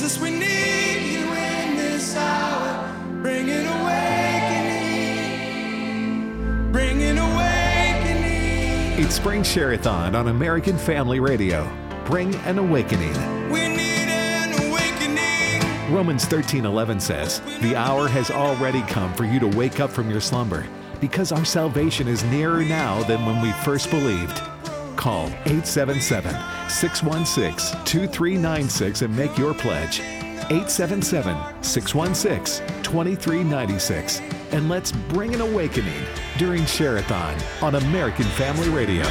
Jesus, we need you in this hour. Bring an awakening. Bring an awakening. It's Spring Share-a-thon on American Family Radio. Bring an awakening. We need an awakening. Romans 13:11 says, "The hour has already come for you to wake up from your slumber, because our salvation is nearer now than when we first believed." Call 877-616-2396 and make your pledge. 877-616-2396. And let's bring an awakening during Share-a-thon on American Family Radio.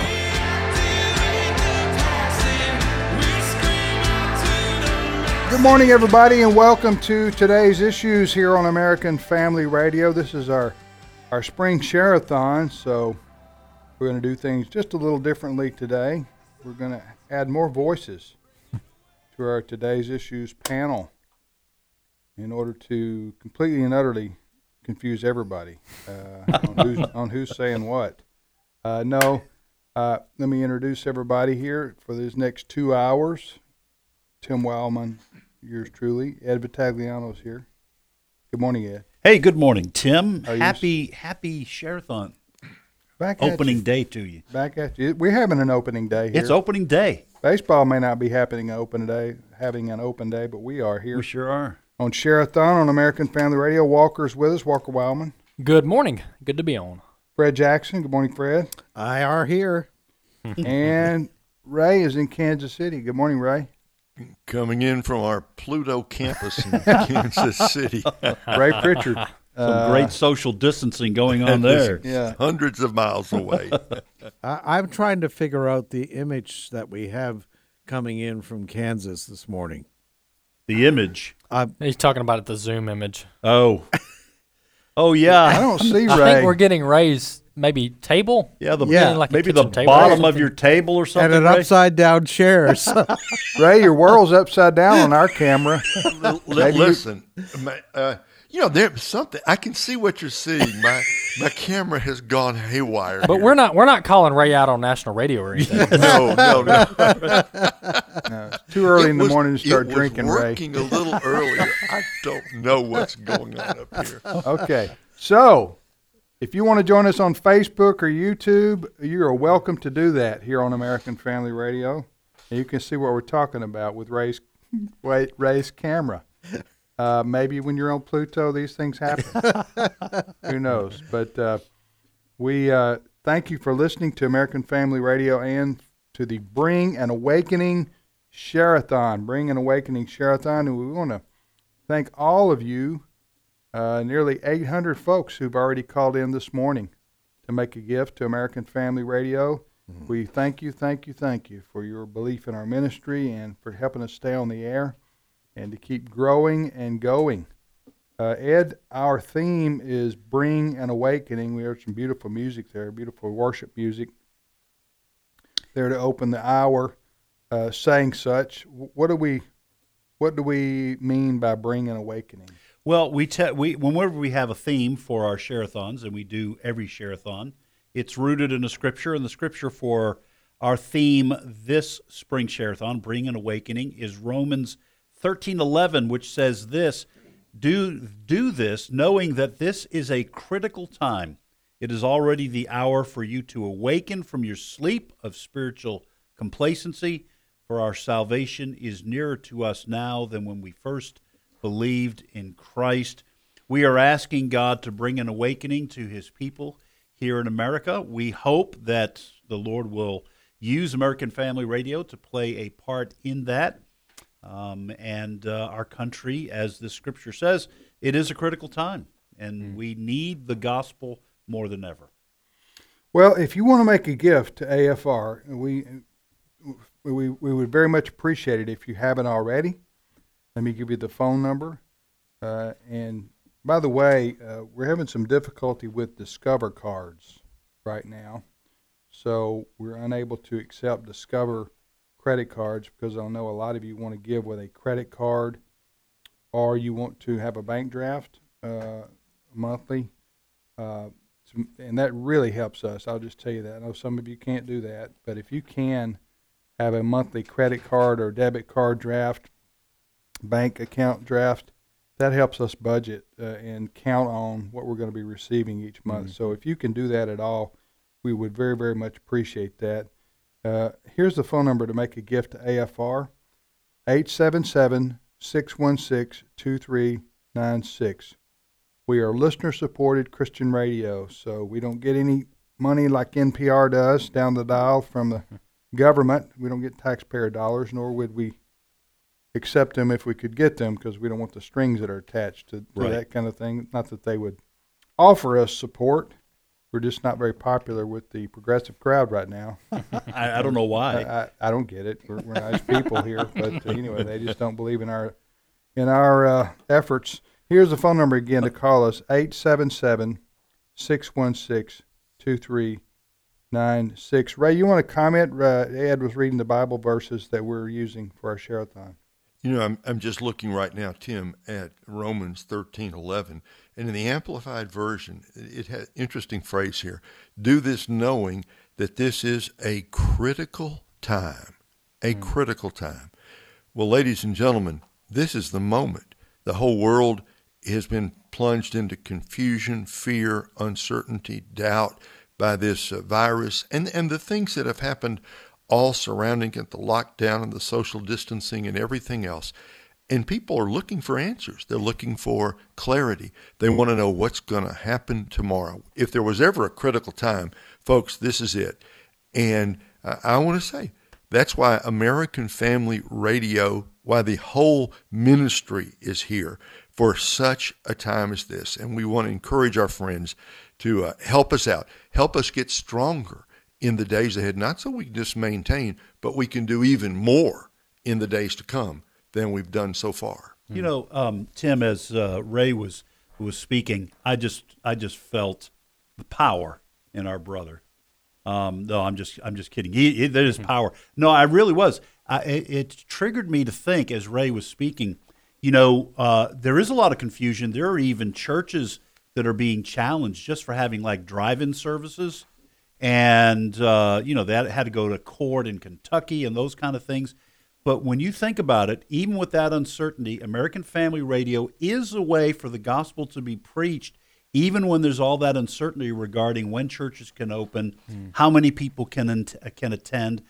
Good morning, everybody, and welcome to today's issues here on American Family Radio. This is our spring Share-a-thon, so we're going to do things just a little differently today. We're going to add more voices to our today's issues panel in order to completely and utterly confuse everybody on who's saying what. Let me introduce everybody here for these next 2 hours. Tim Wildman, yours truly. Ed Vitagliano's here. Good morning, Ed. Hey, good morning, Tim. Are you Happy Share-a-thon Back at opening you. day to you. Back at you. We're having an opening day here. It's opening day. Baseball may not be having an open day, but we are here We sure are. on Share-a-thon on American Family Radio. Walker's with us, Walker Wildman. Good morning. Good to be on. Fred Jackson. Good morning, Fred. I are here. And Ray is in Kansas City. Good morning, Ray. Coming in from our Pluto campus in Kansas City. Ray Pritchard. Some great social distancing going on there. Yeah. Hundreds of miles away. I'm trying to figure out the image that we have coming in from Kansas this morning. The image. He's talking about the Zoom image. Oh, I yeah. don't see Ray. I think we're getting Ray's maybe table. Yeah, Like a maybe the kitchen table or bottom of something. your table or something. And an Ray? upside down chairs. Ray, your world's upside down on our camera. Maybe Listen, there's something. I can see what you're seeing. My camera has gone haywire. But here. we're not calling Ray out on national radio or anything. No. It's too early in the morning to start drinking, It was Ray. working a little earlier. I don't know what's going on up here. Okay, so if you want to join us on Facebook or YouTube, you are welcome to do that here on American Family Radio. And you can see what we're talking about with Ray's camera. Maybe when you're on Pluto, these things happen. Who knows? But we thank you for listening to American Family Radio and to the Bring an Awakening Share-a-thon. Bring an Awakening Share-a-thon. And we want to thank all of you, nearly 800 folks who've already called in this morning to make a gift to American Family Radio. Mm-hmm. We thank you for your belief in our ministry and for helping us stay on the air and to keep growing and going. Ed, our theme is Bring an Awakening. We heard some beautiful music there, beautiful worship music there to open the hour, saying such. What do we mean by Bring an Awakening? Well, whenever we have a theme for our Share-a-thons, and we do every Share-a-thon, it's rooted in the Scripture, and the Scripture for our theme this spring Share-a-thon, Bring an Awakening, is Romans 13:11, which says this: Do this, knowing that this is a critical time. It is already the hour for you to awaken from your sleep of spiritual complacency, for our salvation is nearer to us now than when we first believed in Christ. We are asking God to bring an awakening to his people here in America. We hope that the Lord will use American Family Radio to play a part in that. And our country, as the Scripture says, it is a critical time, and we need the gospel more than ever. Well, if you want to make a gift to AFR, we would very much appreciate it if you haven't already. Let me give you the phone number. And by the way, we're having some difficulty with Discover cards right now, so we're unable to accept Discover credit cards because I know a lot of you want to give with a credit card, or you want to have a bank draft monthly, and that really helps us. I'll just tell you that. I know some of you can't do that, but if you can have a monthly credit card or debit card draft, bank account draft, that helps us budget and count on what we're going to be receiving each month. So if you can do that at all, we would very, very much appreciate that. Here's the phone number to make a gift to AFR, 877-616-2396. We are listener-supported Christian radio, so we don't get any money like NPR does down the dial from the government. We don't get taxpayer dollars, nor would we accept them if we could get them, because we don't want the strings that are attached to that kind of thing. Not that they would offer us support. We're just not very popular with the progressive crowd right now. I don't know why. I don't get it. We're nice people here, but anyway, they just don't believe in our efforts. Here's the phone number again to call us, 877-616-2396. Ray, you want to comment? Ed was reading the Bible verses that we're using for our share-a-thon. You know, I'm just looking right now, Tim, at Romans 13:11, and in the Amplified Version, it has an interesting phrase here. Do this knowing that this is a critical time. A critical time. Well, ladies and gentlemen, this is the moment. The whole world has been plunged into confusion, fear, uncertainty, doubt by this virus, and the things that have happened all surrounding it, the lockdown and the social distancing and everything else. And people are looking for answers. They're looking for clarity. They want to know what's going to happen tomorrow. If there was ever a critical time, folks, this is it. And I want to say, that's why American Family Radio, why the whole ministry is here for such a time as this. And we want to encourage our friends to help us out, help us get stronger in the days ahead, not so we can just maintain, but we can do even more in the days to come than we've done so far. You know, Tim, as Ray was speaking, I just felt the power in our brother. No, I'm just kidding. There is power. No, I really was. It triggered me to think as Ray was speaking. You know, there is a lot of confusion. There are even churches that are being challenged just for having like drive-in services. And, you know, that had to go to court in Kentucky and those kind of things. But when you think about it, even with that uncertainty, American Family Radio is a way for the gospel to be preached, even when there's all that uncertainty regarding when churches can open, how many people can attend.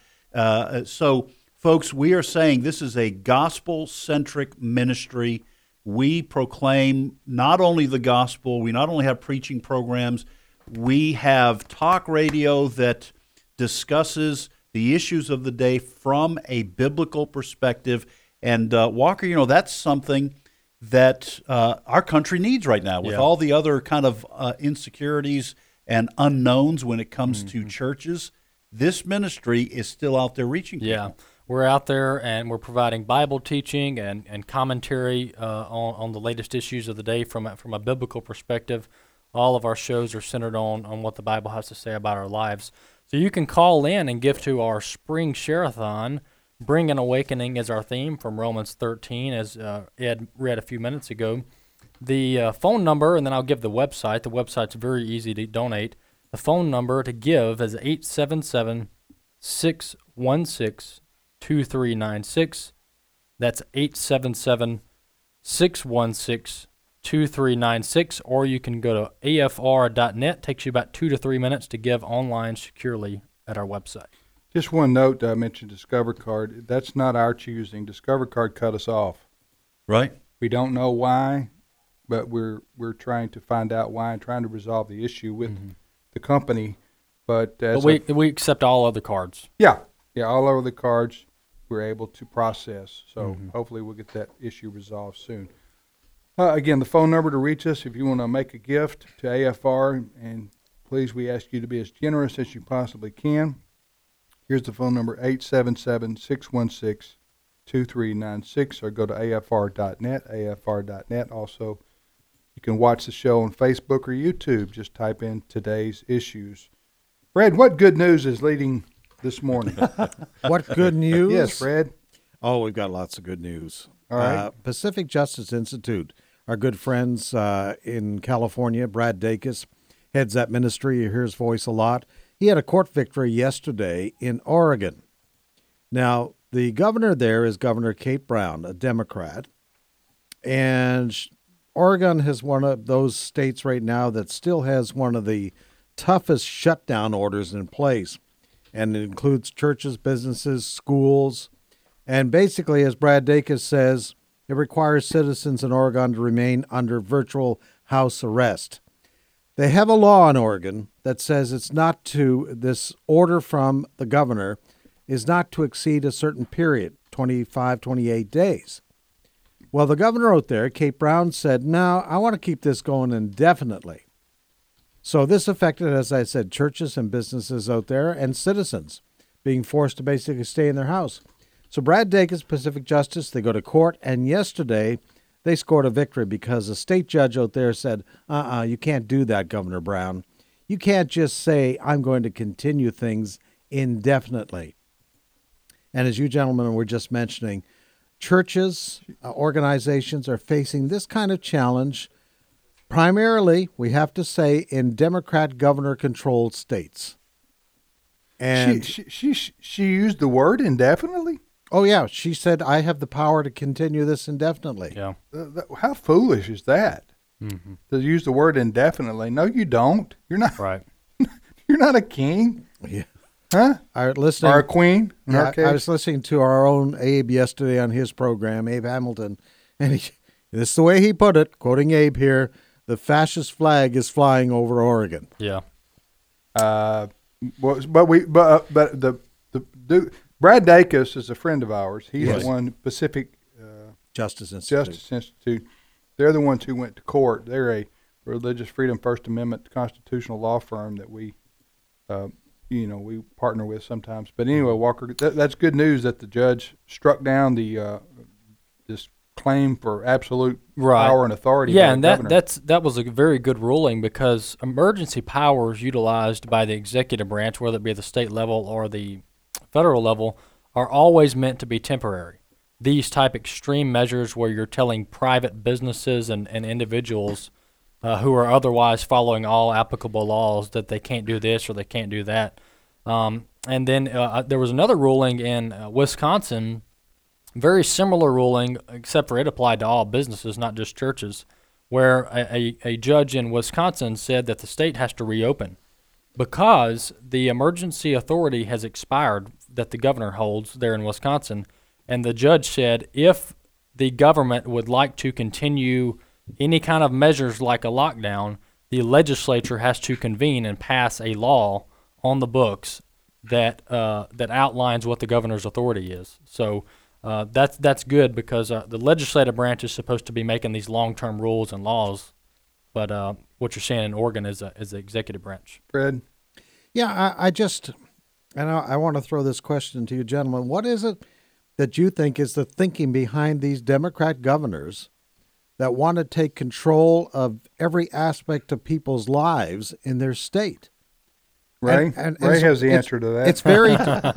So, folks, we are saying this is a gospel-centric ministry. We proclaim not only the gospel, we not only have preaching programs, we have talk radio that discusses the issues of the day from a biblical perspective. And Walker, you know, that's something that our country needs right now with all the other kind of insecurities and unknowns when it comes to churches. This ministry is still out there reaching people. Yeah, we're out there and we're providing Bible teaching and commentary on the latest issues of the day from a biblical perspective. All of our shows are centered on what the Bible has to say about our lives. So you can call in and give to our spring share-a-thon. Bring an Awakening is our theme from Romans 13, as Ed read a few minutes ago. The phone number, and then I'll give the website. The website's very easy to donate. The phone number to give is 877-616-2396. That's 877-616-2396. 2396, or you can go to afr.net. Takes you about 2 to 3 minutes to give online securely at our website. Just one note, I mentioned Discover Card. That's not our choosing. Discover Card cut us off. Right. We don't know why, but we're trying to find out why and trying to resolve the issue with the company. But we accept all other cards. Yeah, all over the cards we're able to process. So hopefully we'll get that issue resolved soon. Again, the phone number to reach us if you want to make a gift to AFR, and please, we ask you to be as generous as you possibly can. Here's the phone number, 877-616-2396, or go to afr.net, afr.net. Also, you can watch the show on Facebook or YouTube. Just type in today's issues. Fred, what good news is leading this morning? What good news? Yes, Fred. Oh, we've got lots of good news. All right. Pacific Justice Institute, our good friends in California, Brad Dacus, heads that ministry. You hear his voice a lot. He had a court victory yesterday in Oregon. Now, the governor there is Governor Kate Brown, a Democrat, And Oregon is one of those states right now that still has one of the toughest shutdown orders in place. And it includes churches, businesses, schools. And basically, as Brad Dacus says, it requires citizens in Oregon to remain under virtual house arrest. They have a law in Oregon that says this order from the governor is not to exceed a certain period, 25, 28 days. Well, the governor out there, Kate Brown, said, no, I want to keep this going indefinitely. So this affected, as I said, churches and businesses out there and citizens being forced to basically stay in their house. So Brad Dacus, Pacific Justice, they go to court, and yesterday they scored a victory because a state judge out there said, you can't do that, Governor Brown. You can't just say, I'm going to continue things indefinitely. And as you gentlemen were just mentioning, churches, organizations are facing this kind of challenge, primarily, we have to say, in Democrat governor-controlled states. And she used the word indefinitely? Oh, yeah. She said, I have the power to continue this indefinitely. Yeah. How foolish is that? Mm-hmm. To use the word indefinitely. No, you don't. You're not. Right. You're not a king. Yeah. Huh? Or a queen. In Yeah, our case. I was listening to our own Abe yesterday on his program, Abe Hamilton, and this is the way he put it, quoting Abe here, the fascist flag is flying over Oregon. Yeah. Brad Dacus is a friend of ours. He's Yes. the one, Pacific Justice Institute. Justice Institute. They're the ones who went to court. They're a religious freedom First Amendment constitutional law firm that we we partner with sometimes. But anyway, Walker, that's good news that the judge struck down the this claim for absolute power and authority. Yeah, by and the governor. that was a very good ruling because emergency powers utilized by the executive branch, whether it be at the state level or the federal level, are always meant to be temporary. These type extreme measures where you're telling private businesses and individuals who are otherwise following all applicable laws that they can't do this or they can't do that. And then there was another ruling in Wisconsin, very similar ruling, except for it applied to all businesses, not just churches, where a judge in Wisconsin said that the state has to reopen because the emergency authority has expired that the governor holds there in Wisconsin. And the judge said if the government would like to continue any kind of measures like a lockdown, the legislature has to convene and pass a law on the books that outlines what the governor's authority is. So that's good because the legislative branch is supposed to be making these long-term rules and laws, but what you're saying in Oregon is the executive branch. Fred? Yeah, I want to throw this question to you, gentlemen. What is it that you think is the thinking behind these Democrat governors that want to take control of every aspect of people's lives in their state? Ray? Ray has the answer to that. It's very,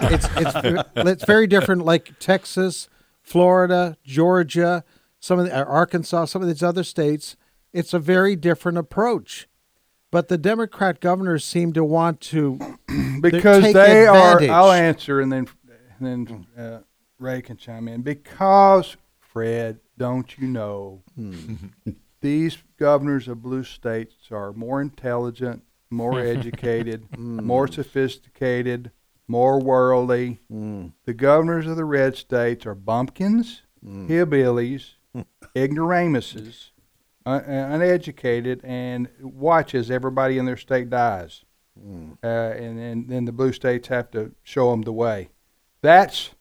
it's very different. Like Texas, Florida, Georgia, Arkansas, some of these other states. It's a very different approach. But the Democrat governors seem to want to because take they advantage. I'll answer and then Ray can chime in. Because, Fred, don't you know, these governors of blue states are more intelligent, more educated, more sophisticated, more worldly. The governors of the red states are bumpkins, hillbillies, ignoramuses, uneducated, and watch as everybody in their state dies. And then the blue states have to show them the way. That's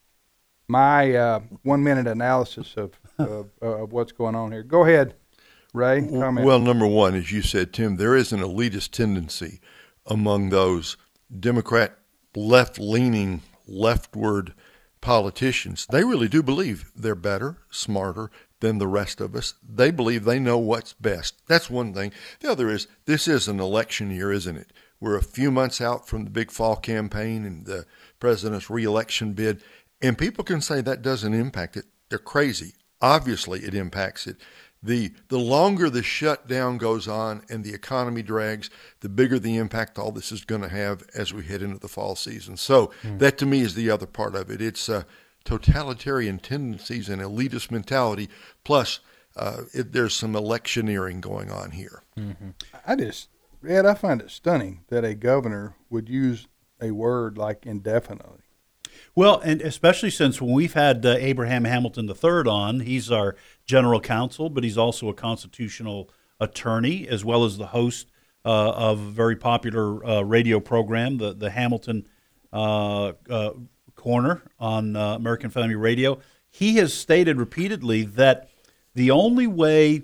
my 1 minute analysis of what's going on here. Go ahead, Ray. Comment. Well, number one, as you said, Tim, there is an elitist tendency among those Democrat left-leaning, leftward politicians. They really do believe they're better, smarter than the rest of us. They believe they know what's best. That's one thing. The other is this is an election year, isn't it? We're a few months out from the big fall campaign and the president's reelection bid, and people can say that doesn't impact it. They're crazy. Obviously, it impacts it. The longer the shutdown goes on and the economy drags, the bigger the impact all this is going to have as we head into the fall season. So that, to me, is the other part of it. It's totalitarian tendencies and elitist mentality, plus there's some electioneering going on here. Ed, I find it stunning that a governor would use a word like indefinitely. Well, and especially since when we've had Abraham Hamilton III on, he's our general counsel, but he's also a constitutional attorney, as well as the host of a very popular radio program, the Hamilton Corner on American Family Radio. He has stated repeatedly that the only way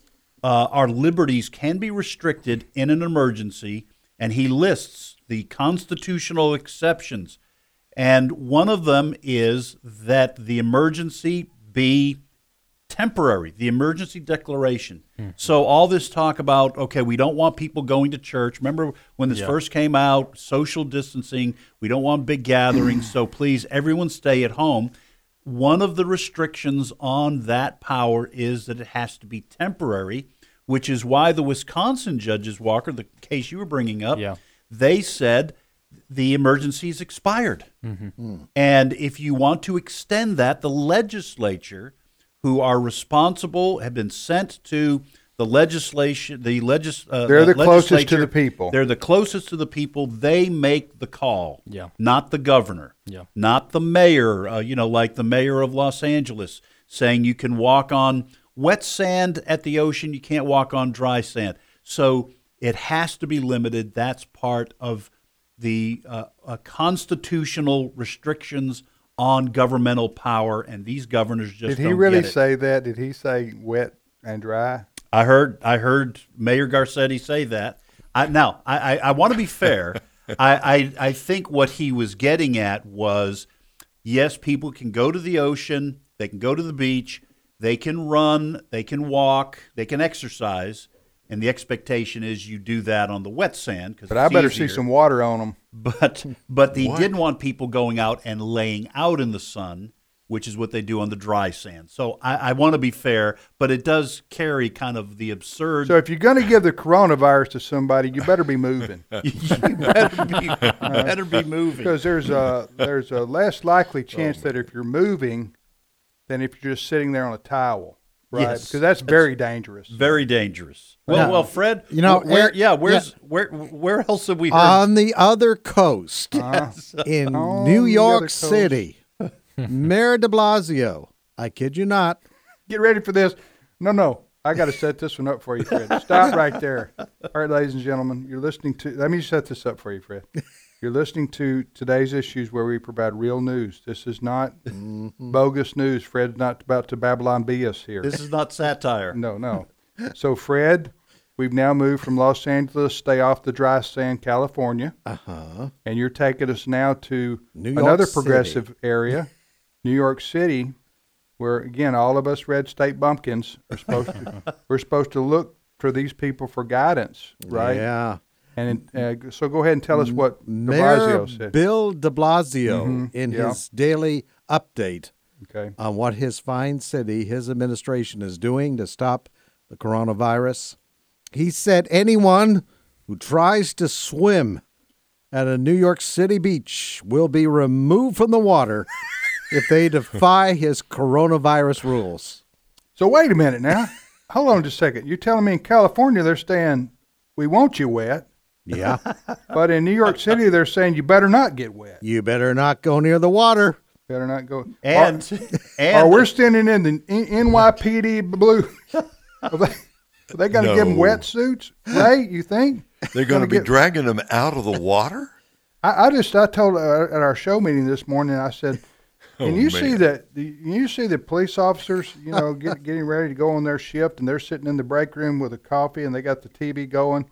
our liberties can be restricted in an emergency, and he lists the constitutional exceptions. And one of them is that the emergency be temporary, the emergency declaration. So all this talk about, okay, we don't want people going to church. Remember when this first came out, social distancing, we don't want big gatherings, so please, everyone stay at home. One of the restrictions on that power is that it has to be temporary, which is why the Wisconsin judges, Walker, the case you were bringing up, they said the emergency's expired. And if you want to extend that, the legislature, who are responsible, have been sent to the legislation. They're the closest to the people. They're the closest to the people. They make the call, not the governor, not the mayor. Like the mayor of Los Angeles saying you can walk on wet sand at the ocean, you can't walk on dry sand. So it has to be limited. That's part of the constitutional restrictions on governmental power, and these governors just Did he really say that? Did he say wet and dry? I heard Mayor Garcetti say that. I want to be fair. I think what he was getting at was, yes, people can go to the ocean, they can go to the beach, they can run, they can walk, they can exercise, and the expectation is you do that on the wet sand. But I better see some water on them. But he didn't want people going out and laying out in the sun, which is what they do on the dry sand. So I want to be fair, but it does carry kind of the absurd. So if you're going to give the coronavirus to somebody, you better be moving. You better be moving. Because there's a less likely chance that if you're moving than if you're just sitting there on a towel. Right, yes, because that's very dangerous. Very dangerous. Well, Fred, where else have we heard? On the other coast, in New York City, Mayor de Blasio, I kid you not. Get ready for this. No, I got to set this one up for you, Fred. Stop right there. All right, ladies and gentlemen, you're listening to, let me set this up for you, Fred. You're listening to today's issues where we provide real news. This is not bogus news. Fred's not about to Babylon bee us here. This is not satire. No. So, Fred, we've now moved from Los Angeles, stay off the dry sand, California. And you're taking us now to another progressive area, New York City, where, again, all of us red state bumpkins are supposed to, we're supposed to look for these people for guidance, right? Yeah. And so go ahead and tell us what de Mayor Blasio said. Bill de Blasio, in his daily update on what his fine city, his administration is doing to stop the coronavirus, he said anyone who tries to swim at a New York City beach will be removed from the water if they defy his coronavirus rules. So wait a minute now. Hold on just a second. You're telling me in California they're saying, we want you wet. Yeah. But in New York City, they're saying you better not get wet. You better not go near the water. Better not go. And we're standing in the NYPD blue. Are they going to give them wetsuits, Ray, you think? They're going to be dragging them out of the water? I told at our show meeting this morning, I said, can you see the police officers, getting ready to go on their shift, and they're sitting in the break room with a coffee, and they got the TV going.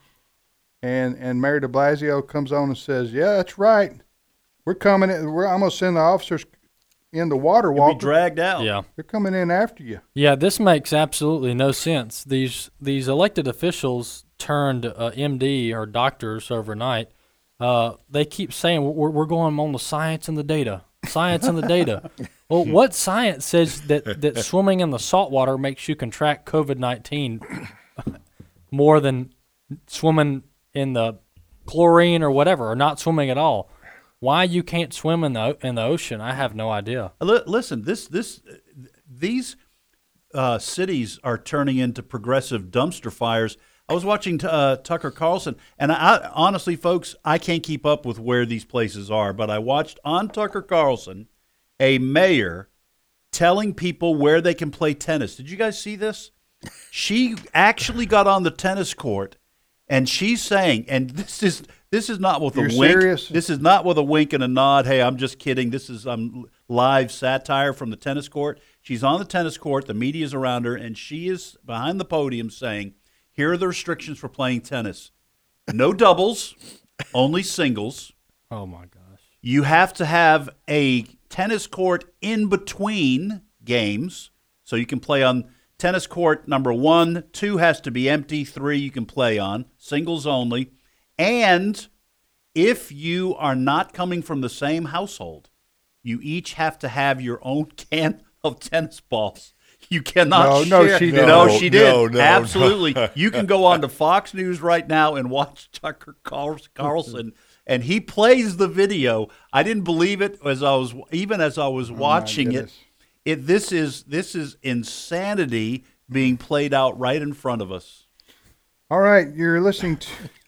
And Mayor de Blasio comes on and says, yeah, that's right. We're coming in. I'm going to send the officers in the water walk. Be dragged out. Yeah. They're coming in after you. Yeah, this makes absolutely no sense. These elected officials turned MD or doctors overnight. They keep saying, we're going on the science and the data. Science and the data. Well, what science says that swimming in the salt water makes you contract COVID-19 more than swimming in the chlorine or whatever, or not swimming at all? Why you can't swim in the ocean, I have no idea. Listen, these cities are turning into progressive dumpster fires. I was watching Tucker Carlson, and I honestly, folks, I can't keep up with where these places are, but I watched on Tucker Carlson a mayor telling people where they can play tennis. Did you guys see this? She actually got on the tennis court, and she's saying, and this is not with You're a wink. serious? This is not with a wink and a nod. Hey, I'm just kidding. This is live satire from the tennis court. She's on the tennis court. The media's around her, and she is behind the podium saying, here are the restrictions for playing tennis. No doubles, only singles. Oh, my gosh. You have to have a tennis court in between games, so you can play on tennis court number 1. 2 has to be empty. 3 you can play on, singles only. And if you are not coming from the same household, you each have to have your own can of tennis balls. You cannot No, share. she didn't. No, she did. No, Absolutely. no. You can go on to Fox News right now and watch Tucker Carlson, and he plays the video. I didn't believe it as I was watching it. goodness. This is insanity being played out right in front of us. All right, you're listening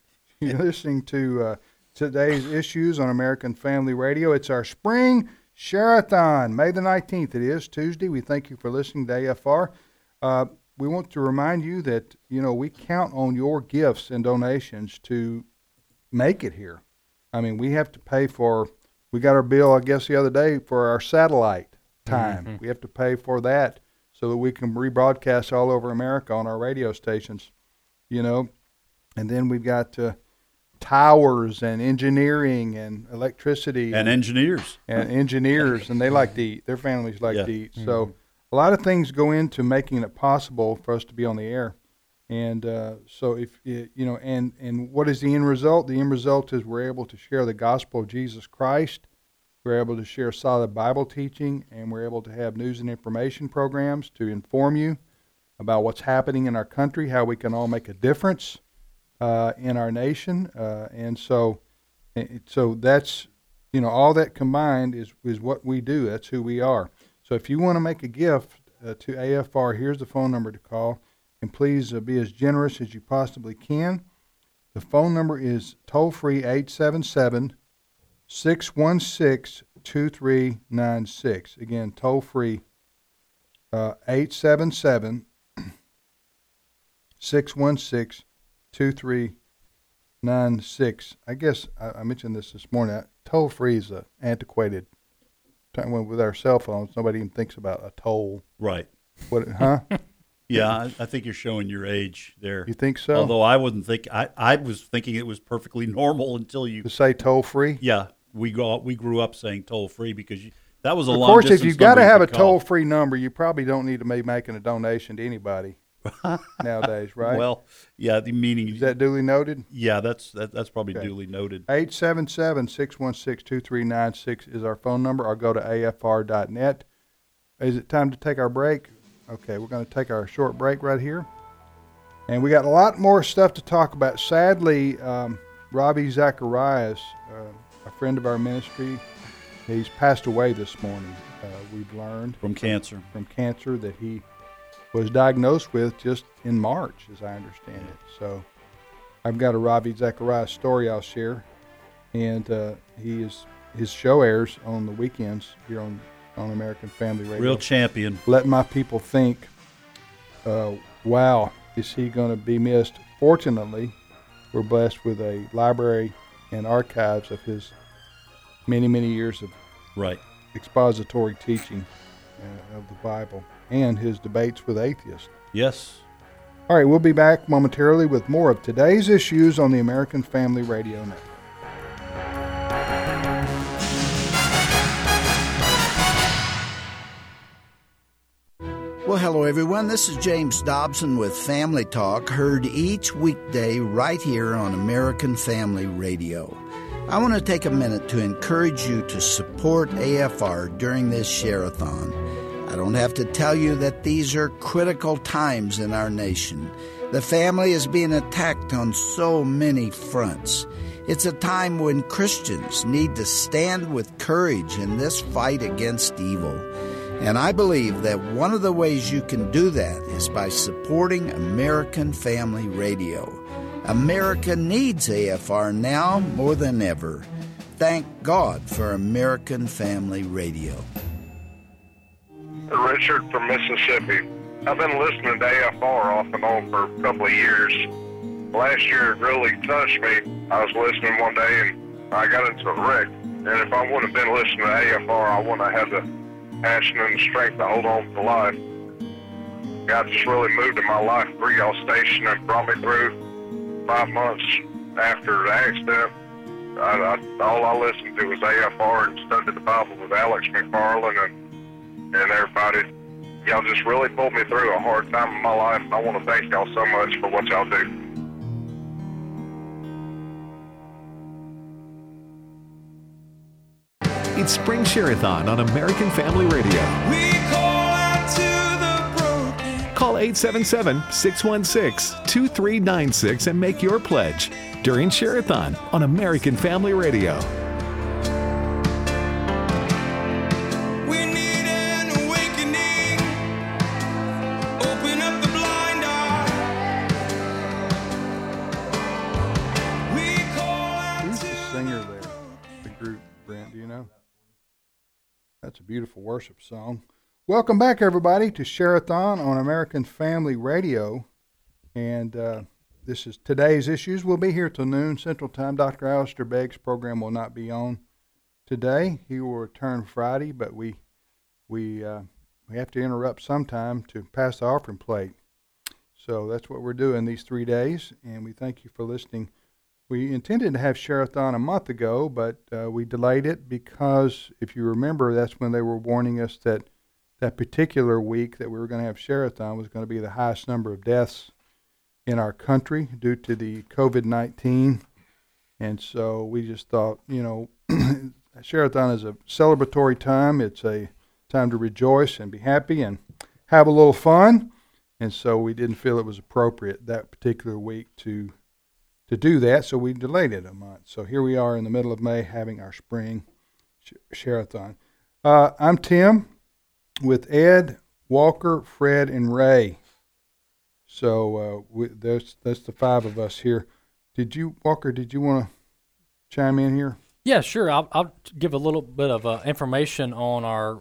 to today's issues on American Family Radio. It's our spring Share-a-thon, May the 19th. It is Tuesday. We thank you for listening to AFR. We want to remind you that, we count on your gifts and donations to make it here. I mean, we have to pay we got our bill, I guess, the other day for our satellite time. Mm-hmm. We have to pay for that so that we can rebroadcast all over America on our radio stations, And then we've got towers and engineering and electricity and engineers and they like to eat. Their families like to eat. Mm-hmm. So a lot of things go into making it possible for us to be on the air. And so if and what is the end result? The end result is we're able to share the gospel of Jesus Christ. We're able to share solid Bible teaching, and we're able to have news and information programs to inform you about what's happening in our country, how we can all make a difference in our nation, and so that's all that combined is what we do. That's who we are. So if you want to make a gift to AFR, here's the phone number to call, and please be as generous as you possibly can. The phone number is toll free 877-616-2396. Again, toll free 877-616-2396. 2396. I guess I mentioned this morning. Toll free is an antiquated time. With our cell phones, nobody even thinks about a toll. Right. What? Huh? Yeah, I think you're showing your age there. You think so? Although I wouldn't think. I was thinking it was perfectly normal until you to say toll free. Yeah, we grew up saying toll free because that was a long. Of course, distance if you've got to have a call. toll free number, you probably don't need to be making a donation to anybody nowadays, right? Well, yeah, the meaning is that duly noted? Yeah, that's probably duly noted. 877-616-2396 is our phone number, or go to afr.net. Is it time to take our break? Okay, we're going to take our short break right here. And we got a lot more stuff to talk about. Sadly, Ravi Zacharias, a friend of our ministry, he's passed away this morning. We've learned from cancer that he was diagnosed with just in March, as I understand it. So I've got a Ravi Zacharias story I'll share, and his show airs on the weekends here on American Family Radio. Real champion. Letting my people think, wow, is he going to be missed? Fortunately, we're blessed with a library and archives of his many, many years of expository teaching of the Bible and his debates with atheists. Yes. All right, we'll be back momentarily with more of today's issues on the American Family Radio Network. Well, hello, everyone. This is James Dobson with Family Talk, heard each weekday right here on American Family Radio. I want to take a minute to encourage you to support AFR during this share-a-thon. I don't have to tell you that these are critical times in our nation. The family is being attacked on so many fronts. It's a time when Christians need to stand with courage in this fight against evil. And I believe that one of the ways you can do that is by supporting American Family Radio. America needs AFR now more than ever. Thank God for American Family Radio. Richard from Mississippi. I've been listening to AFR off and on for a couple of years. Last year it really touched me. I was listening one day and I got into a wreck. And if I wouldn't have been listening to AFR, I wouldn't have had the passion and the strength to hold on to life. God just really moved in my life through y'all station and brought me through 5 months after the accident. All I listened to was AFR and studied the Bible with Alex McFarland and everybody. Y'all just really pulled me through a hard time in my life. I want to thank y'all so much for what y'all do. It's Spring Share-a-thon on American Family Radio. We call out to the broken. Call 877-616-2396 and make your pledge during Share-a-thon on American Family Radio. We need an awakening. Open up the blind eye. We call out Who's to the singer there? The group, Brent, do you know? That's a beautiful worship song. Welcome back, everybody, to Share-a-thon on American Family Radio. And this is today's issues. We'll be here till noon Central Time. Dr. Alistair Begg's program will not be on today. He will return Friday, but we have to interrupt sometime to pass the offering plate. So that's what we're doing these 3 days, and we thank you for listening. We intended to have Share-a-thon a month ago, but we delayed it because, if you remember, that's when they were warning us that that particular week that we were going to have Share-a-thon was going to be the highest number of deaths in our country due to the COVID-19. And so we just thought, Share-a-thon is a celebratory time. It's a time to rejoice and be happy and have a little fun. And so we didn't feel it was appropriate that particular week to do that, so we delayed it a month. So here we are in the middle of May having our spring Share-a-thon. I'm Tim with Ed, Walker, Fred, and Ray. So that's the five of us here. Walker, did you want to chime in here? Yeah, sure. I'll give a little bit of information on our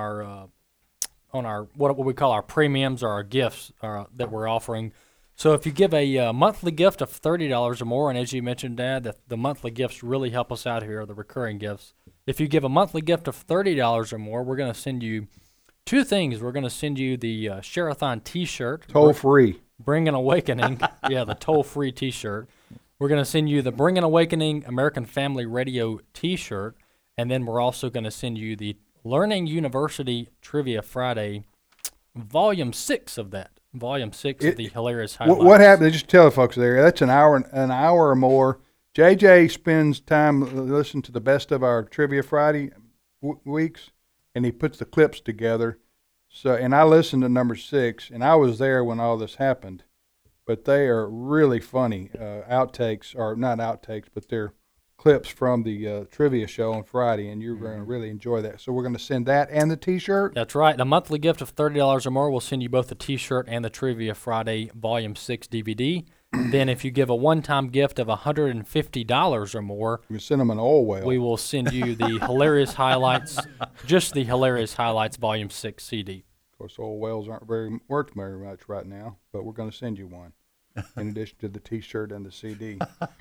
what we call our premiums or our gifts that we're offering. So if you give a monthly gift of $30 or more, and as you mentioned, Dad, the monthly gifts really help us out here, the recurring gifts. If you give a monthly gift of $30 or more, we're going to send you two things. We're going to send you the Share-a-thon T-shirt. Toll-free. Bring an Awakening. Yeah, the toll-free T-shirt. We're going to send you the Bring an Awakening American Family Radio T-shirt, and then we're also going to send you the Learning University Trivia Friday, Volume 6 of that. Volume 6 of the hilarious highlights. What happened? Just tell the folks there. That's an hour or more. JJ spends time listening to the best of our Trivia Friday weeks, and he puts the clips together. So, and I listened to number 6, and I was there when all this happened. But they are really funny outtakes, or not outtakes, but they're clips from the trivia show on Friday, and you're going to really enjoy that. So we're going to send that and the T-shirt? That's right. A monthly gift of $30 or more, we'll send you both the T-shirt and the Trivia Friday Volume 6 DVD. Then if you give a one-time gift of $150 or more, we send them an oil well. We will send you the Hilarious Highlights, just the Hilarious Highlights Volume 6 CD. Of course, oil wells aren't worth very much right now, but we're going to send you one in addition to the T-shirt and the CD.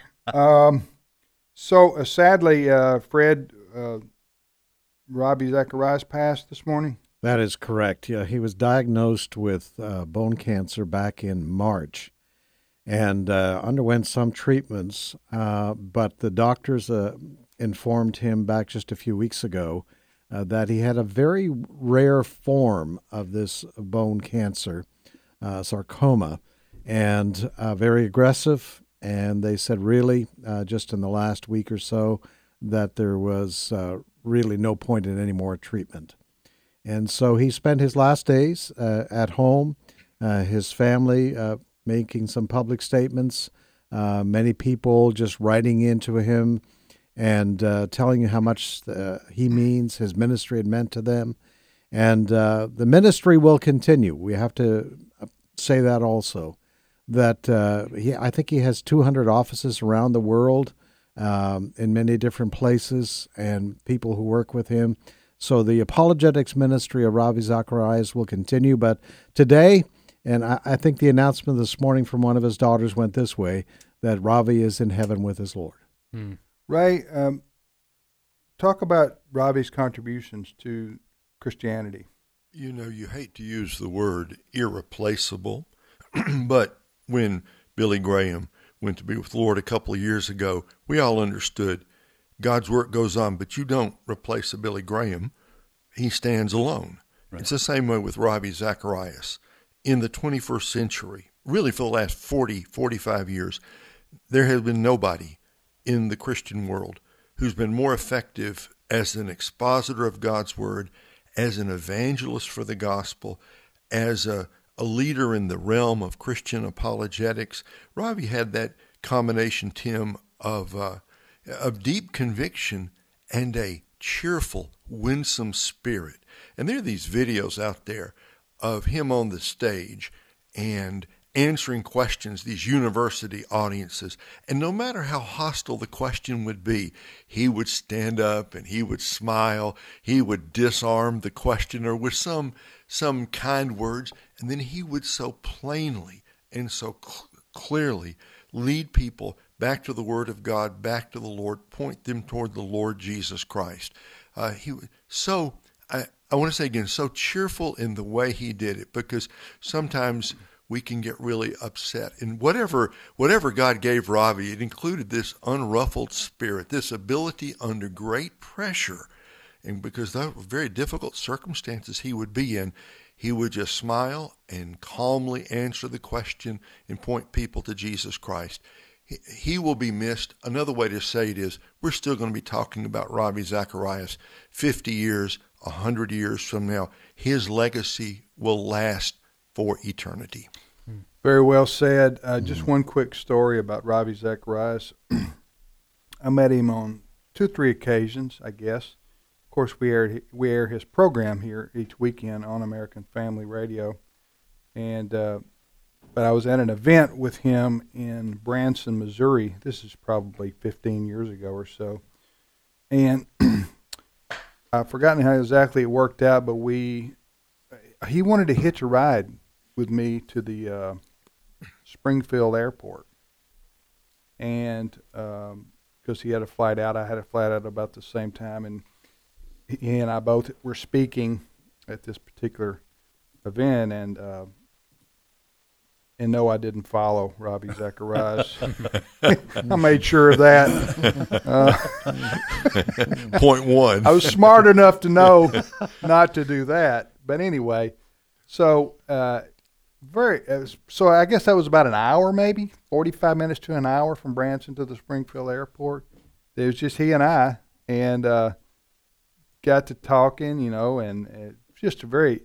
So sadly, Fred, Robbie Zacharias passed this morning? That is correct. Yeah, he was diagnosed with bone cancer back in March and underwent some treatments, but the doctors informed him back just a few weeks ago that he had a very rare form of this bone cancer, sarcoma, and very aggressive. And they said really just in the last week or so that there was really no point in any more treatment. And so he spent his last days at home, his family making some public statements, many people just writing into him and telling you how much he means, his ministry had meant to them. And the ministry will continue. We have to say that also. That I think he has 200 offices around the world in many different places and people who work with him. So the apologetics ministry of Ravi Zacharias will continue. But today, and I think the announcement this morning from one of his daughters went this way, that Ravi is in heaven with his Lord. Ray, talk about Ravi's contributions to Christianity. You know, you hate to use the word irreplaceable, but when Billy Graham went to be with the Lord a couple of years ago, we all understood God's work goes on, but you don't replace a Billy Graham. He stands alone. Right. It's the same way with Ravi Zacharias. In the 21st century, really for the last 40, 45 years, there has been nobody in the Christian world who's been more effective as an expositor of God's word, as an evangelist for the gospel, as a leader in the realm of Christian apologetics. Ravi had that combination, Tim, of deep conviction and a cheerful, winsome spirit. And there are these videos out there of him on the stage and answering questions, these university audiences. And no matter how hostile the question would be, he would stand up and he would smile. He would disarm the questioner with some kind words. And then he would so plainly and so clearly lead people back to the Word of God, back to the Lord, point them toward the Lord Jesus Christ. I want to say again, so cheerful in the way he did it, because sometimes we can get really upset. And whatever God gave Ravi, it included this unruffled spirit, this ability under great pressure. And because those were very difficult circumstances he would be in, he would just smile and calmly answer the question and point people to Jesus Christ. He will be missed. Another way to say it is, we're still going to be talking about Ravi Zacharias 50 years, 100 years from now. His legacy will last for eternity. Very well said. Just one quick story about Ravi Zacharias. I met him on 2 or 3 occasions, I guess. Of course, we air his program here each weekend on American Family Radio. And but I was at an event with him in Branson, Missouri. This is probably 15 years ago or so. And I've forgotten how exactly it worked out, but he wanted to hitch a ride with me to the Springfield airport. And because he had a flight out, I had a flight out about the same time. And he and I both were speaking at this particular event, and no, I didn't follow Ravi Zacharias. I made sure of that. Point one. I was smart enough to know not to do that. But anyway, so so I guess that was about an hour, maybe 45 minutes to an hour from Branson to the Springfield airport. It was just he and I, and got to talking, and just a very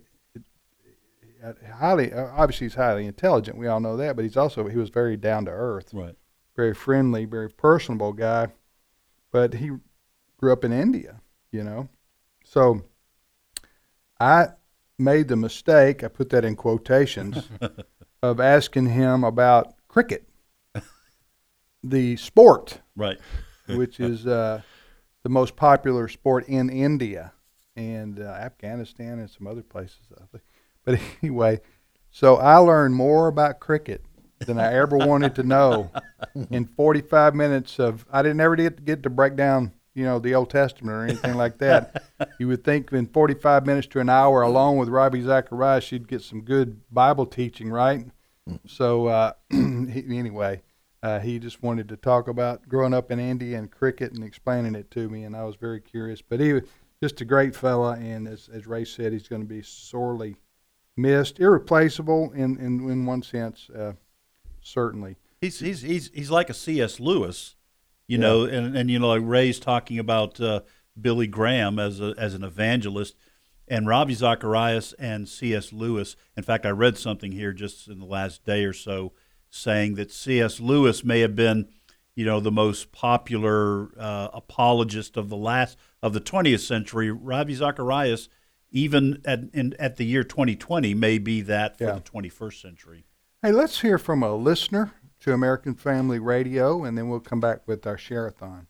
obviously he's highly intelligent. We all know that, but he was very down to earth, right? Very friendly, very personable guy. But he grew up in India, So I made the mistake, I put that in quotations, of asking him about cricket, the sport, right, which is the most popular sport in India and Afghanistan and some other places, I think. But anyway, so I learned more about cricket than I ever wanted to know in 45 minutes I didn't ever get to break down, the Old Testament or anything like that. You would think in 45 minutes to an hour, along with Ravi Zacharias, you'd get some good Bible teaching, right? So anyway, he just wanted to talk about growing up in India and cricket and explaining it to me, and I was very curious. But he was just a great fella, and as Ray said, he's going to be sorely missed, irreplaceable in one sense, certainly. He's like a C.S. Lewis, know, and like Ray's talking about Billy Graham as an evangelist, and Ravi Zacharias and C.S. Lewis. In fact, I read something here just in the last day or so saying that C.S. Lewis may have been, the most popular apologist of the 20th century. Ravi Zacharias even at the year 2020 may be that for Yeah. the 21st century. Hey, let's hear from a listener to American Family Radio, and then we'll come back with our share-a-thon.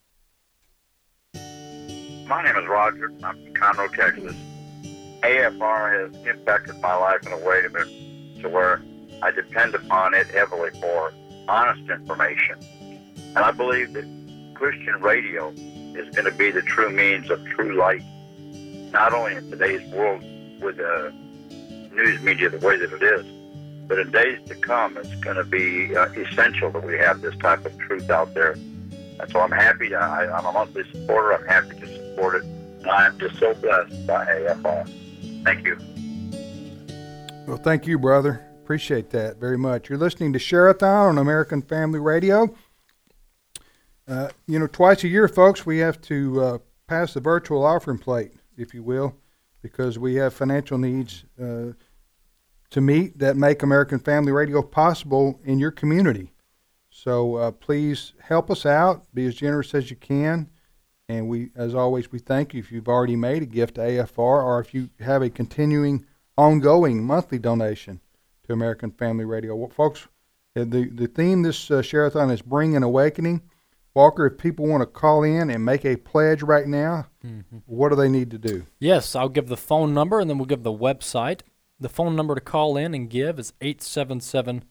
My name is Roger. I'm from Conroe, Texas. AFR has impacted my life in a way to where I depend upon it heavily for honest information. And I believe that Christian radio is going to be the true means of true light, not only in today's world with the news media the way that it is, but in days to come, it's going to be essential that we have this type of truth out there. And so I'm happy. I'm a monthly supporter. I'm happy to support it. And I am just so blessed by AFR. Thank you. Well, thank you, brother. Appreciate that very much. You're listening to Share-a-thon on American Family Radio. Twice a year, folks, we have to pass the virtual offering plate, if you will, because we have financial needs to meet that make American Family Radio possible in your community. So please help us out. Be as generous as you can. And we, as always, we thank you if you've already made a gift to AFR or if you have a continuing, ongoing monthly donation to American Family Radio. Well, folks, the theme this share-a-thon is Bring an Awakening. Walker, if people want to call in and make a pledge right now, what do they need to do? Yes, I'll give the phone number and then we'll give the website. The phone number to call in and give is 877-616-2396,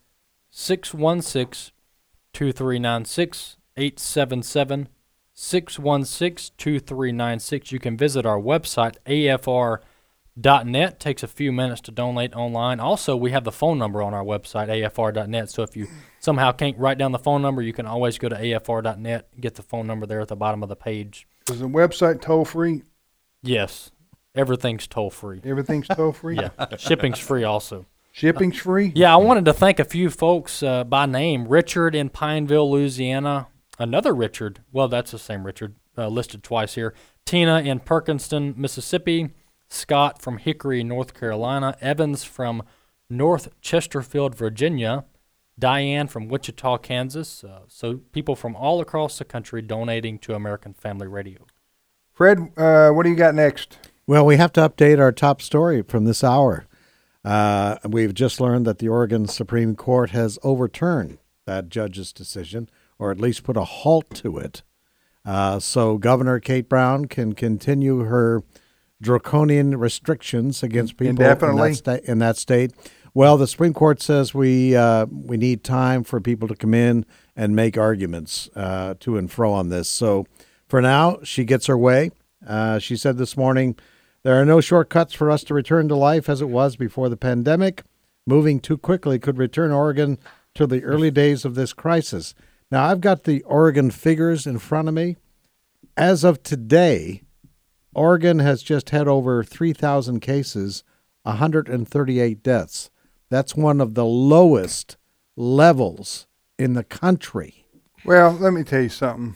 877-616-2396. You can visit our website, afr.net. Takes a few minutes to donate online. Also, we have the phone number on our website, afr.net. So if you somehow can't write down the phone number, you can always go to afr.net and get the phone number there at the bottom of the page. Is the website toll-free? Yes. Everything's toll-free. Everything's toll-free? Yeah. Shipping's free also. Shipping's free? Yeah, I wanted to thank a few folks by name. Richard in Pineville, Louisiana. Another Richard. Well, that's the same Richard listed twice here. Tina in Perkinston, Mississippi. Scott from Hickory, North Carolina. Evans from North Chesterfield, Virginia. Diane from Wichita, Kansas. So people from all across the country donating to American Family Radio. Fred, what do you got next? Well, we have to update our top story from this hour. We've just learned that the Oregon Supreme Court has overturned that judge's decision, or at least put a halt to it. So Governor Kate Brown can continue her draconian restrictions against people in that state. Well, the Supreme Court says we need time for people to come in and make arguments to and fro on this. So for now, she gets her way. She said this morning, there are no shortcuts for us to return to life as it was before the pandemic. Moving too quickly could return Oregon to the early days of this crisis. Now, I've got the Oregon figures in front of me. As of today, Oregon has just had over 3,000 cases, 138 deaths. That's one of the lowest levels in the country. Well, let me tell you something.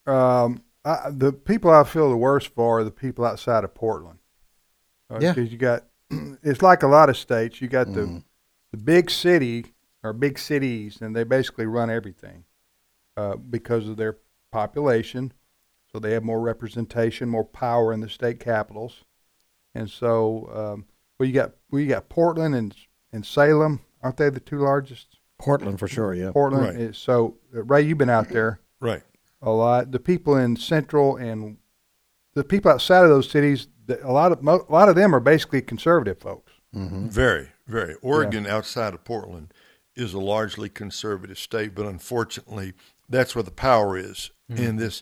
The people I feel the worst for are the people outside of Portland. Because you got, it's like a lot of states. You got the big city or big cities, and they basically run everything because of their population. So they have more representation, more power in the state capitals, and so you got Portland and Salem. Aren't they the two largest? Portland for sure, yeah. Portland. Right. So Ray, you've been out there, Right. a lot. The people in Central and the people outside of those cities, a lot of them are basically conservative folks. Mm-hmm. Very, very. Oregon, outside of Portland, is a largely conservative state, but unfortunately, that's where the power is in this.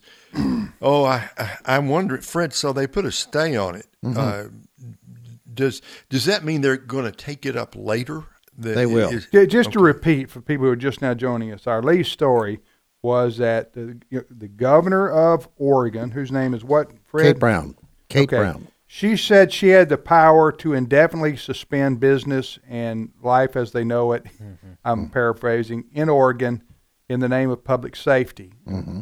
I'm wondering, Fred. So they put a stay on it. Mm-hmm. Does that mean they're going to take it up later? They will. Just to repeat for people who are just now joining us, our lead story was that the governor of Oregon, whose name is what, Fred? Kate Brown. Kate Brown. She said she had the power to indefinitely suspend business and life as they know it, I'm paraphrasing, in Oregon in the name of public safety. Mm-hmm.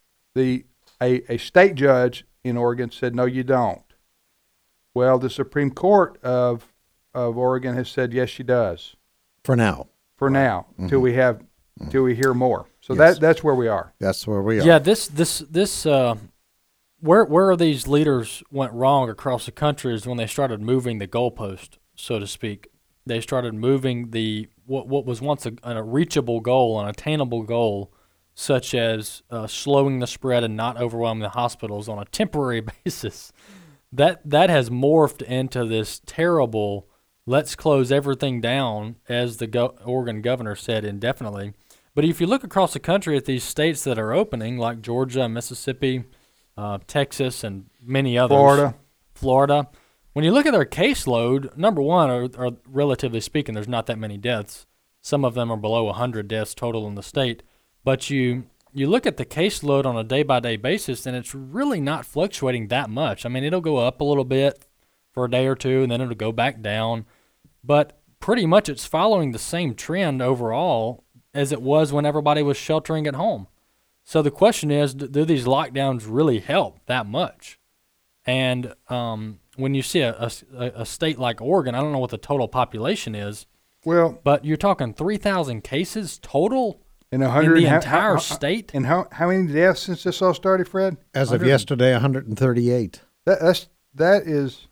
A state judge in Oregon said, no, you don't. Well, the Supreme Court of Oregon has said, yes, she does. For now. For now, till we hear more. So Yes. that's where we are. That's where we are. Yeah, this where these leaders went wrong across the country is when they started moving the goalpost, so to speak. They started moving what was once a reachable goal, an attainable goal, such as slowing the spread and not overwhelming the hospitals on a temporary basis. That has morphed into this terrible, let's close everything down, as the Oregon governor said, indefinitely. But if you look across the country at these states that are opening, like Georgia, Mississippi, Texas, and many others. Florida. When you look at their caseload, number one, are relatively speaking, there's not that many deaths. Some of them are below 100 deaths total in the state. But you look at the caseload on a day-by-day basis, and it's really not fluctuating that much. I mean, it'll go up a little bit for a day or two, and then it'll go back down. But pretty much it's following the same trend overall as it was when everybody was sheltering at home. So the question is, do these lockdowns really help that much? And when you see a state like Oregon, I don't know what the total population is, but you're talking 3,000 cases total in the entire state. And how many deaths since this all started, Fred? As of yesterday, 138. That is,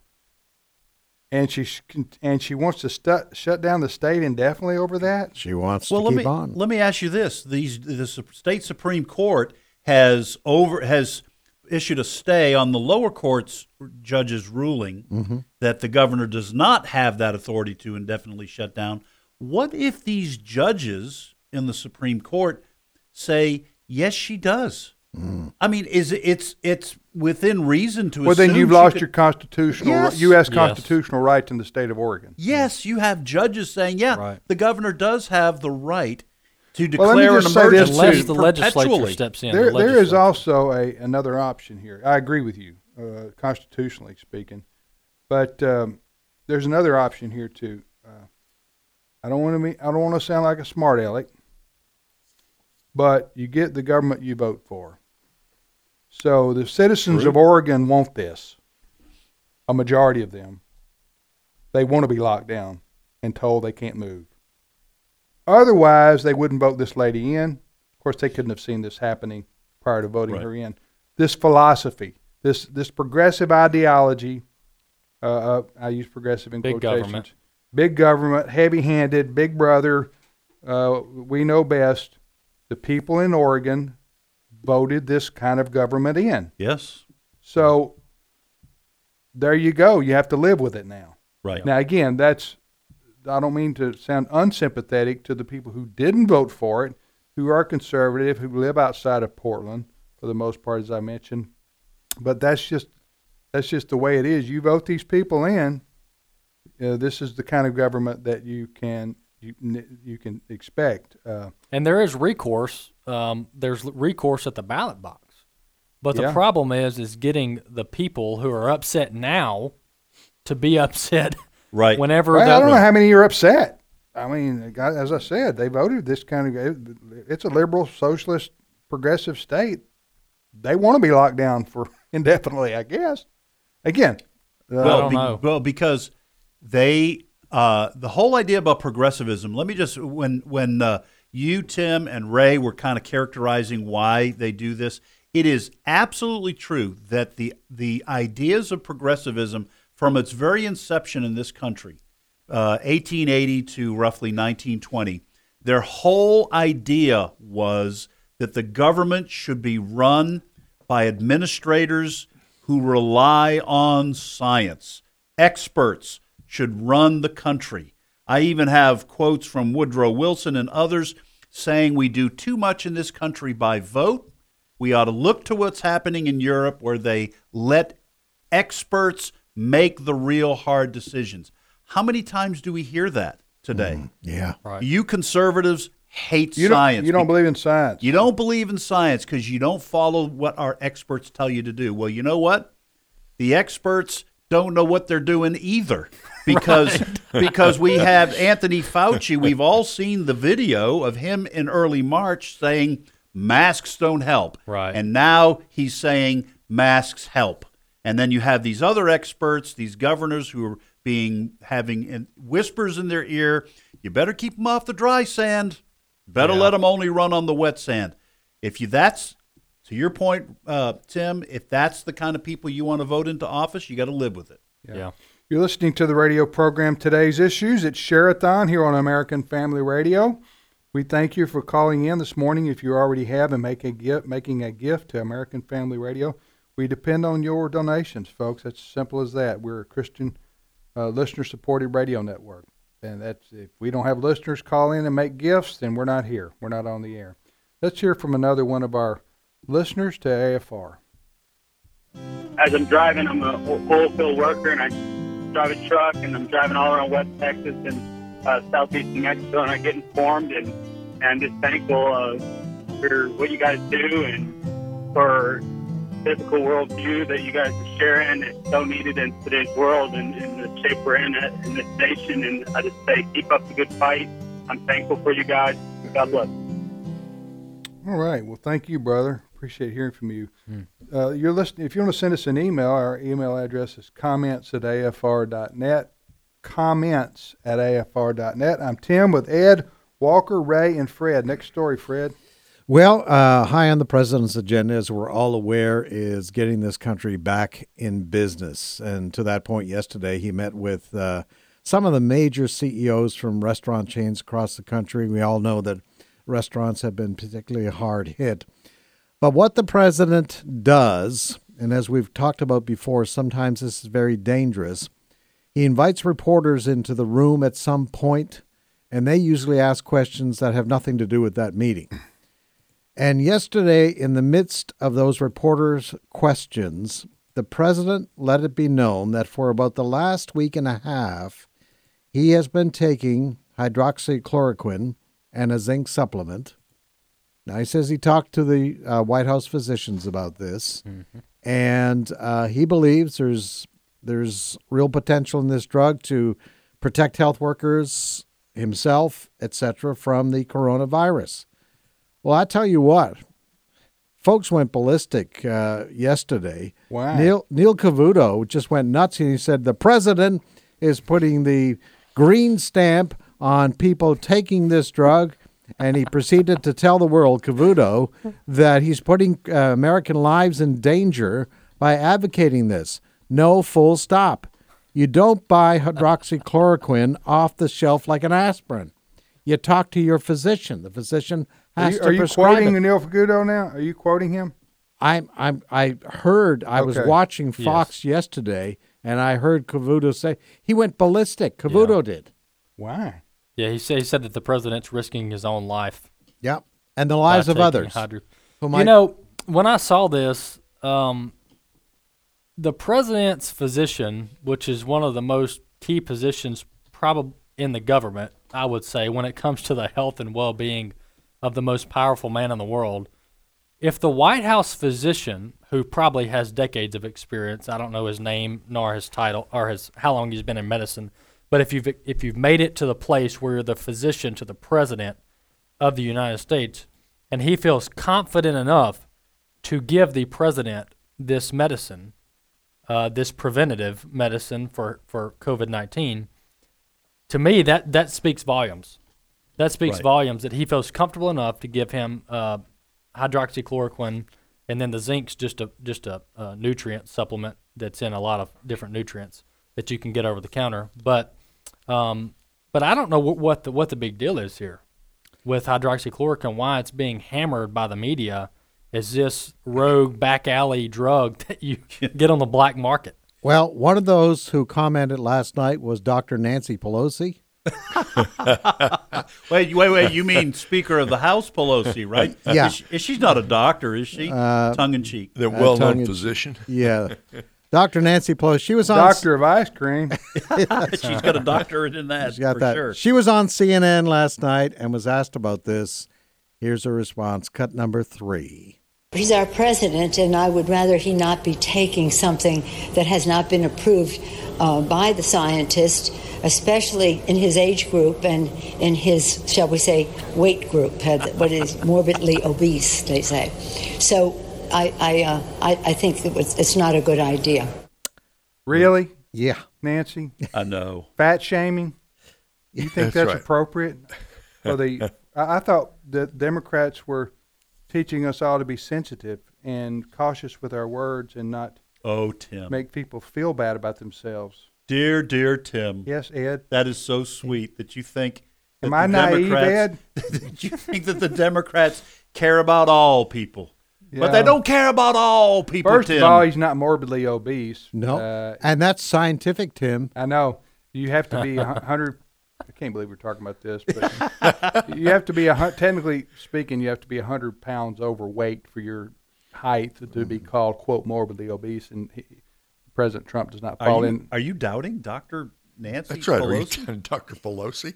and she wants to shut down the state indefinitely over that. She wants to keep on. Let me ask you this: the state Supreme Court has issued a stay on the lower court's judge's ruling that the governor does not have that authority to indefinitely shut down. What if these judges in the Supreme Court say, yes, she does? I mean, it's within reason to assume. Well, then you've lost your constitutional U.S. constitutional rights in the state of Oregon. Yes, you have judges saying, the governor does have the right to declare an emergency unless the legislature steps in. There is also another option here. I agree with you, constitutionally speaking, but there's another option here too. I don't want to sound like a smart aleck, but you get the government you vote for. So the citizens of Oregon want this. A majority of them. They want to be locked down and told they can't move. Otherwise, they wouldn't vote this lady in. Of course, they couldn't have seen this happening prior to voting her in. This philosophy, this progressive ideology, I use progressive in quotations. Big government, heavy-handed, big brother, we know best. The people in Oregon voted this kind of government in. Yes. So there you go. You have to live with it now. Right. Now, again, I don't mean to sound unsympathetic to the people who didn't vote for it, who are conservative, who live outside of Portland for the most part, as I mentioned. But that's just the way it is. You vote these people in. This is the kind of government that you can expect. And there is recourse. There's recourse at the ballot box. But the problem is getting the people who are upset now to be upset whenever. I don't know how many are upset. I mean, as I said, they voted this kind of. It's a liberal, socialist, progressive state. They want to be locked down for indefinitely, I guess. Again, I don't know. Well, because the whole idea about progressivism. Let me just when you, Tim, and Ray were kind of characterizing why they do this. It is absolutely true that the ideas of progressivism, from its very inception in this country, 1880 to roughly 1920, their whole idea was that the government should be run by administrators who rely on science. Experts should run the country. I even have quotes from Woodrow Wilson and others saying we do too much in this country by vote. We ought to look to what's happening in Europe, where they let experts make the real hard decisions. How many times do we hear that today? Right. You conservatives hate science. You don't believe in science. You don't believe in science because you don't follow what our experts tell you to do. Well, you know what? The experts don't know what they're doing either, because we have Anthony Fauci. We've all seen the video of him in early March saying masks don't help. Right. And now he's saying masks help. And then you have these other experts, these governors who are having whispers in their ear. You better keep them off the dry sand. Better let them only run on the wet sand. To your point, Tim, if that's the kind of people you want to vote into office, you got to live with it. Yeah. You're listening to the radio program Today's Issues. It's Share-a-thon here on American Family Radio. We thank you for calling in this morning. If you already have and making a gift to American Family Radio, we depend on your donations, folks. It's as simple as that. We're a Christian listener-supported radio network. And that's if we don't have listeners call in and make gifts, then we're not here. We're not on the air. Let's hear from another one of our listeners to AFR. As I'm driving, I'm a oil field worker, and I drive a truck, and I'm driving all around West Texas and southeast New Mexico, and I get informed, and I'm just thankful for what you guys do and for biblical worldview that you guys are sharing. It's so needed in today's world and in the shape we're in this nation. And I just say, keep up the good fight. I'm thankful for you guys. God bless. All right. Well, thank you, brother. Appreciate hearing from you. You're listening. If you want to send us an email, our email address is comments@afr.net. Comments@afr.net. I'm Tim with Ed, Walker, Ray, and Fred. Next story, Fred. Well, high on the president's agenda, as we're all aware, is getting this country back in business. And to that point, yesterday, he met with some of the major CEOs from restaurant chains across the country. We all know that restaurants have been particularly hard hit. But what the president does, and as we've talked about before, sometimes this is very dangerous, he invites reporters into the room at some point, and they usually ask questions that have nothing to do with that meeting. And yesterday, in the midst of those reporters' questions, the president let it be known that for about the last week and a half, he has been taking hydroxychloroquine and a zinc supplement. Now, he says he talked to the White House physicians about this, and he believes there's real potential in this drug to protect health workers, himself, etc., from the coronavirus. Well, I tell you what, folks went ballistic yesterday. Wow. Neil Cavuto just went nuts, and he said the president is putting the green stamp on people taking this drug, and he proceeded to tell the world, Cavuto, that he's putting American lives in danger by advocating this. No, full stop. You don't buy hydroxychloroquine off the shelf like an aspirin. You talk to your physician. The physician has to prescribe it. Are you quoting Neil Cavuto now? Are you quoting him? I was watching Fox yesterday, and I heard Cavuto say he went ballistic. Cavuto did. Why? Yeah, he said that the president's risking his own life. Yep, and the lives of others. When I saw this, the president's physician, which is one of the most key positions probably in the government, I would say, when it comes to the health and well-being of the most powerful man in the world, if the White House physician, who probably has decades of experience, I don't know his name nor his title or how long he's been in medicine, but if you've made it to the place where you're the physician to the president of the United States, and he feels confident enough to give the president this medicine, this preventative medicine for COVID-19, to me that speaks volumes. That speaks volumes that he feels comfortable enough to give him hydroxychloroquine, and then the zinc's just a nutrient supplement that's in a lot of different nutrients that you can get over the counter. But I don't know what the big deal is here with hydroxychloroquine. Why it's being hammered by the media as this rogue back alley drug that you get on the black market. Well, one of those who commented last night was Dr. Nancy Pelosi. Wait, you mean Speaker of the House Pelosi, right? Yeah. She's not a doctor, is she? Tongue-in-cheek. The well-known physician. Yeah. Dr. Nancy Pelosi, she was on... Doctor of ice cream. She's got a doctorate in that, She's got for that. sure. She was on CNN last night and was asked about this. Here's her response, cut number 3. He's our president, and I would rather he not be taking something that has not been approved by the scientists, especially in his age group and in his, shall we say, weight group, what is morbidly obese, they say. So I think it's not a good idea. Really? Yeah. Nancy? I know. Fat shaming? You think that's right. appropriate? I thought the Democrats were teaching us all to be sensitive and cautious with our words and not Tim. make people feel bad about themselves. Dear Tim. Yes, Ed. That is so sweet that you think that Am I naive, Ed? that you think that the Democrats care about all people. Yeah. But they don't care about all people, First Tim. of all, he's not morbidly obese. No. And that's scientific, Tim. I know. You have to be 100. I can't believe we're talking about this, but you have to be, technically speaking, you have to be 100 pounds overweight for your height to be called, quote, morbidly obese. And President Trump does not fall in. Are you doubting Dr. Nancy That's right. Pelosi? Are you Dr. Pelosi?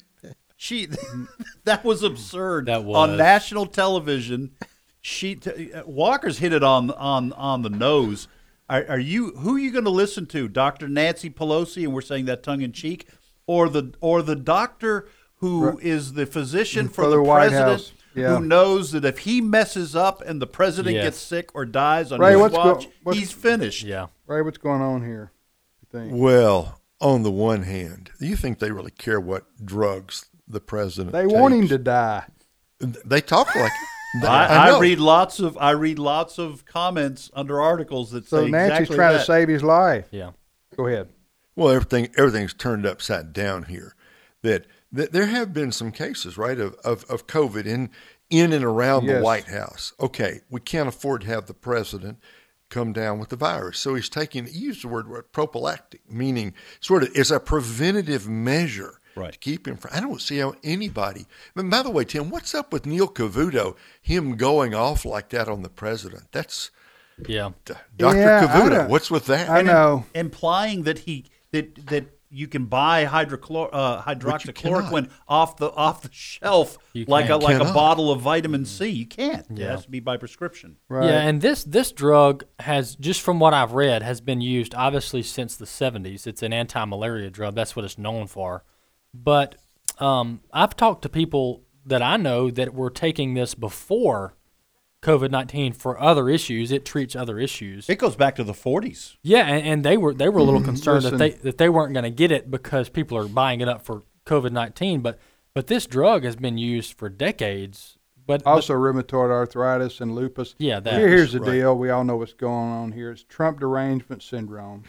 That was absurd. That was. On national television. Walker's hit it on the nose. Who are you going to listen to? Dr. Nancy Pelosi, and we're saying that tongue in cheek, or the doctor who is the physician for the White president, House. Yeah. who knows that if he messes up and the president Yes. gets sick or dies on Ray, his watch, what's- he's finished. Yeah. Ray, what's going on here? You think? Well, on the one hand, do you think they really care what drugs the president They want him takes? to die. They talk like I know. read lots of comments under articles that So say Nancy's exactly trying that. to save his life. Yeah. Go ahead. Well, everything's turned upside down here. That there have been some cases, right, of COVID in and around the Yes. White House. Okay, we can't afford to have the president come down with the virus, so he's taking. He used the word prophylactic, meaning sort of as a preventative measure. Right. To keep him from. I don't see how anybody. And by the way, Tim, what's up with Neil Cavuto? Him going off like that on the president? That's Yeah. Dr. Yeah, I Cavuto. know. What's with that? I know. Implying that that you can buy hydroxychloroquine off the shelf You like a can't. bottle of vitamin C. You can't. It Yeah. has to be by prescription. Right. Yeah, and this drug has, just from what I've read, has been used obviously since the 70s. It's an anti-malaria drug. That's what it's known for. But I've talked to people that I know that were taking this before COVID-19 for other issues. It treats other issues. It goes back to the 40s. Yeah, and they were a little concerned Listen. that they weren't going to get it because people are buying it up for COVID-19. But this drug has been used for decades. But Also, rheumatoid arthritis and lupus. Yeah, that. Here's the Right. deal. We all know what's going on here. It's Trump derangement syndrome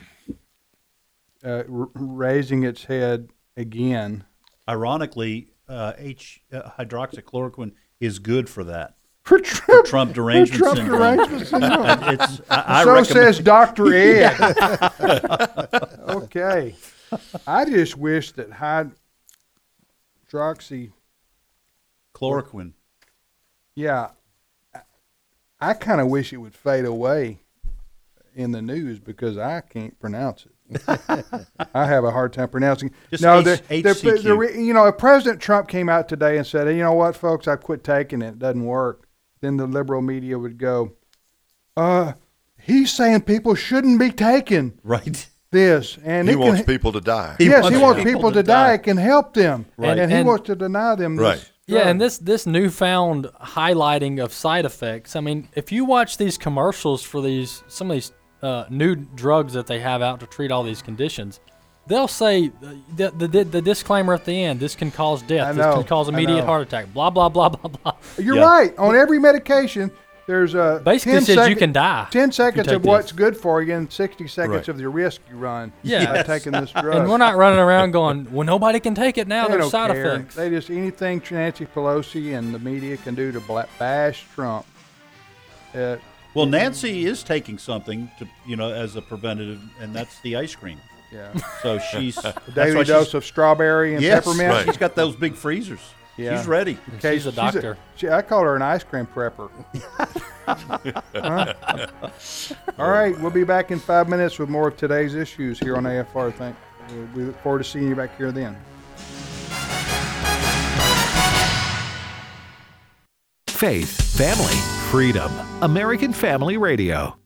raising its head again. Ironically, hydroxychloroquine is good for that. For Trump, Trump derangement Trump syndrome. derangement syndrome. I So recommend- says Dr. Ed. Okay. I just wish that hydroxy, chloroquine. yeah, I kind of wish it would fade away in the news because I can't pronounce it. I have a hard time pronouncing. Just no, HCQ. if President Trump came out today and said, "Hey, you know what, folks, I quit taking it. It doesn't work." Then the liberal media would go, he's saying people shouldn't be taking Right. this. And He it wants can, people to die. he wants people to die. It can help them. Right. And he And- wants to deny them Right. this Yeah, drug. and this newfound highlighting of side effects. I mean, if you watch these commercials for some of these new drugs that they have out to treat all these conditions, they'll say the disclaimer at the end: this can cause death. I This know, can cause I immediate know. heart attack. Blah blah blah blah blah. You're Yeah. right. On every medication, there's a Basically says you can die 10 if you seconds take of what's this. good for you and 60 seconds Right. of the risk you run Yeah. by taking this drug. And we're not running around going, well, nobody can take it now. They There's don't side care. effects. They just anything Nancy Pelosi and the media can do to bash Trump. Well, Nancy is taking something to as a preventative, and that's the ice cream. Yeah. So she's that's why Daily she's- dose of strawberry and yes, peppermint. Right. She's got those big freezers. Yeah. She's ready. Okay, She's a doctor. I call her an ice cream prepper. Huh? All right, we'll be back in 5 minutes with more of today's issues here on AFR. We look forward to seeing you back here then. Faith, family, freedom. American Family Radio.